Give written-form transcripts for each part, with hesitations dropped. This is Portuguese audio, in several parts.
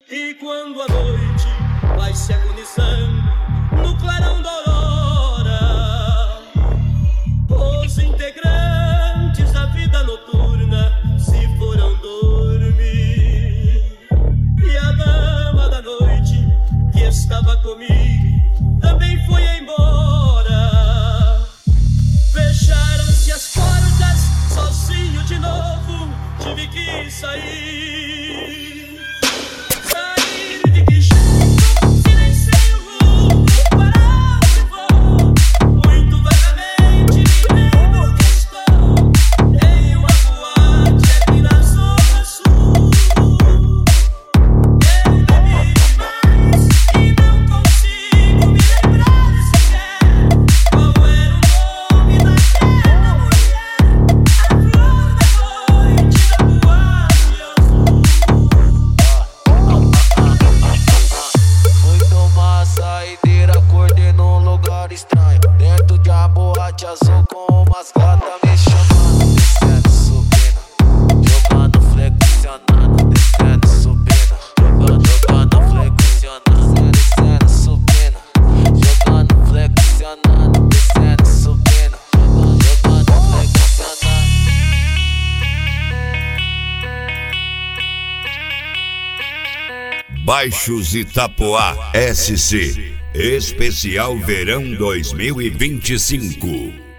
E quando a noite vai se agonizando no clarão da aurora, os integrantes da vida noturna se foram dormir. E a dama da noite que estava comigo também foi embora. Fecharam-se as portas, sozinho de novo tive que sair. Azul com umas gatas me chamando, descendo, subindo, jogando, flexionando, descendo, subindo, jogando, flexionando, descendo, subindo, jogando, flexionando, descendo, subindo, jogando, flexionando. Baixos Itapoá SC Especial Verão 2025.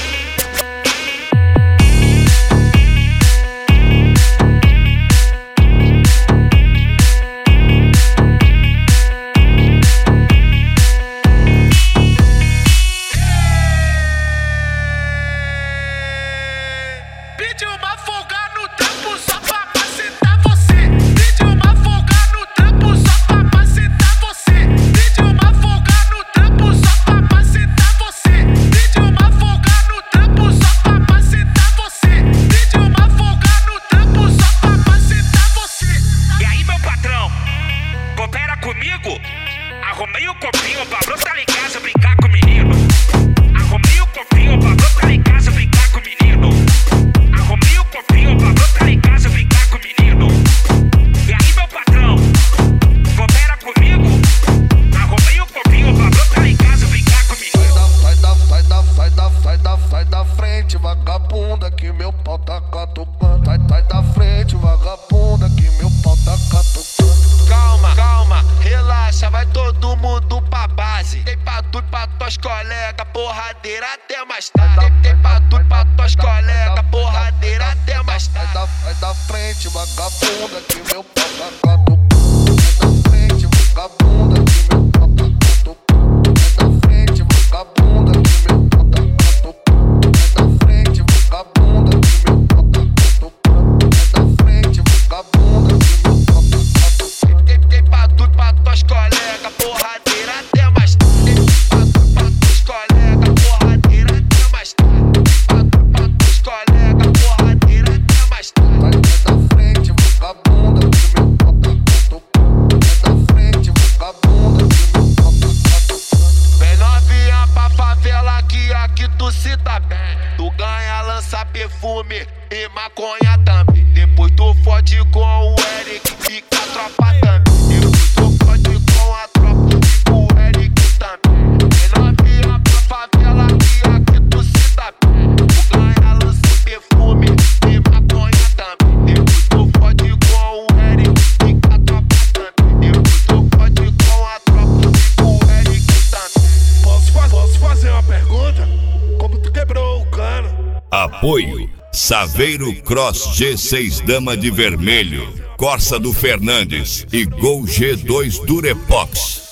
Pedi uma folga no trampo só pra macetar você. Pedi uma folga no trampo só pra macetar você. Pedi uma folga no trampo só pra macetar você. Pedi uma folga no trampo só pra macetar você. Pedi uma folga no trampo só pra macetar você. E aí, meu patrão, coopera comigo? Arrumei o copinho pra brotar em casa brincar com o menino. Arrumei o copinho pra brotar em casa brincar com o menino. Arrumei o copinho pra brotar em casa brincar com o menino. E aí, meu patrão, coopera comigo? Arrumei o copinho pra brotar em casa brincar com o menino. Sai da frente, vagabunda, que meu pau tá catucando. Sai da frente, vagabunda, que meu pau tá catucando. Calma, calma, relaxa, vai todo mundo pra base. Tem pra tudo pra tuas colegas, porradeira até mais tarde. Tem pra tudo pra tuas colegas, porradeira até mais tarde. Sai da frente, vagabunda, que meu pau tá catucando. Sai da frente, vagabunda, que meu pau tá catucando. Sai da frente, vagabunda, que meu pau tá catucando. Sai da frente, vagabunda, que meu pau tá catucando. Sai da frente, vagabunda, que meu pau tá catucando. Tem pra tudo pra tuas colegas, porradeira até mais tarde. Tem pra tudo pra tuas colegas, porradeira até mais tarde. Tem pra tudo pra tuas colegas, porradeira até mais tarde. Sai da frente, vagabunda, que meu pau tá catucando. Sai da frente, vagabunda, que meu pau tá catucando. Vem novinha pra favela que aqui tu se tá bem. Tu ganha, lança perfume e maconha também. Depois tu fode com o Eric, fica a tropa também. Depois tu fode com a tropa, fica o Eric também. Vem novinha pra favela que aqui tu se tá bem. Tu ganha, lança perfume e maconha também. Depois tu fode com o Eric, fica a tropa também. Depois tu fode com a tropa, fica o Eric também. Posso fazer uma pergunta? Como tu quebrou o cano? Apoio Saveiro Cross G6 Dama de Vermelho, Corsa do Fernandes e Gol G2 Durepox.